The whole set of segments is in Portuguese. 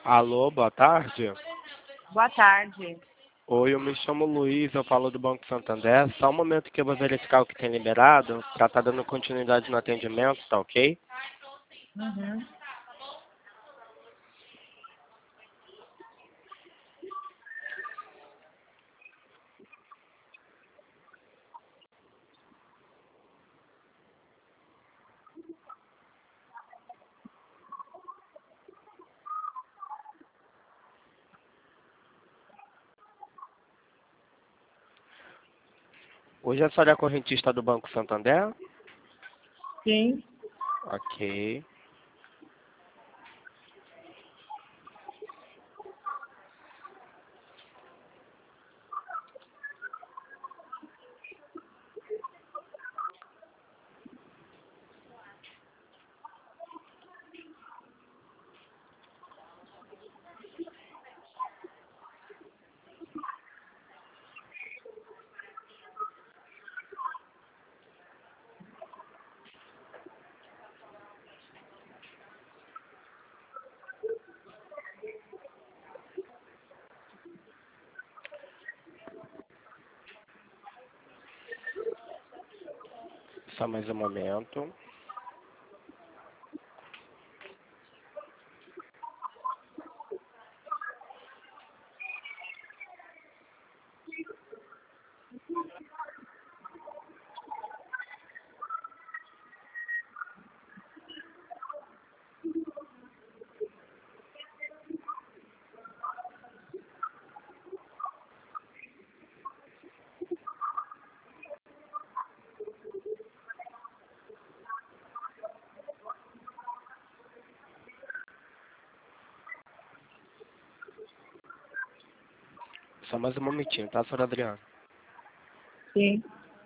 Alô, boa tarde. Boa tarde. Oi, eu me chamo Luiz, eu falo do Banco Santander. Só um momento que eu vou verificar o que tem liberado, para estar dando continuidade no atendimento, tá ok? Uhum. Hoje a senhora é correntista do Banco Santander? Sim. Ok. Só mais um momento. Só mais um momentinho, tá, senhora Adriana? Sim.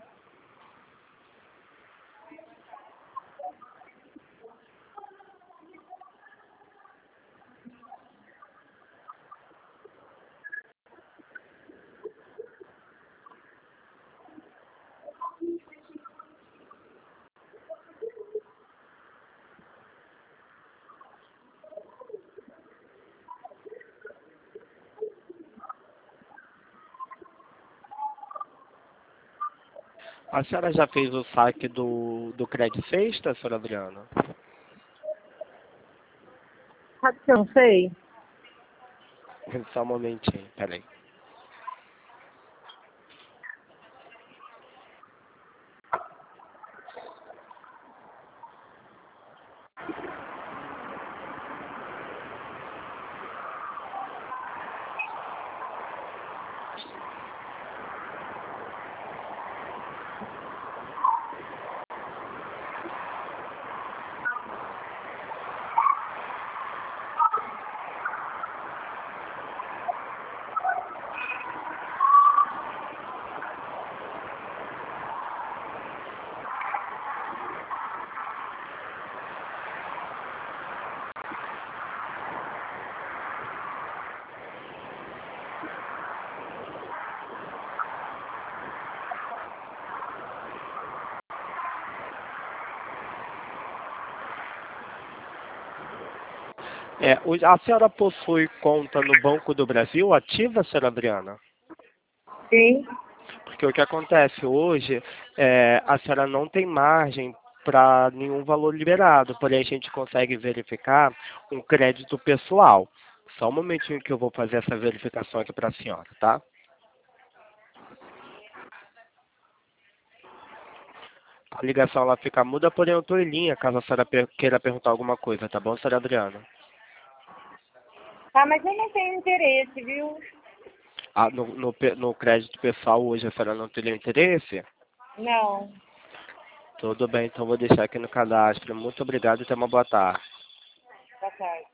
A senhora já fez o saque do Credit Sexta, senhora Adriana? Sabe que eu não sei? Só um momentinho, peraí. A senhora possui conta no Banco do Brasil ativa, senhora Adriana? Sim. Porque o que acontece hoje, a senhora não tem margem para nenhum valor liberado, porém a gente consegue verificar um crédito pessoal. Só um momentinho que eu vou fazer essa verificação aqui para a senhora, tá? A ligação ela fica muda, porém eu estou em linha, caso a senhora queira perguntar alguma coisa, tá bom, senhora Adriana? Ah, mas eu não tenho interesse, viu? No crédito pessoal hoje a senhora não teria interesse? Não. Tudo bem, então vou deixar aqui no cadastro. Muito obrigado e tenha uma boa tarde. Boa tarde.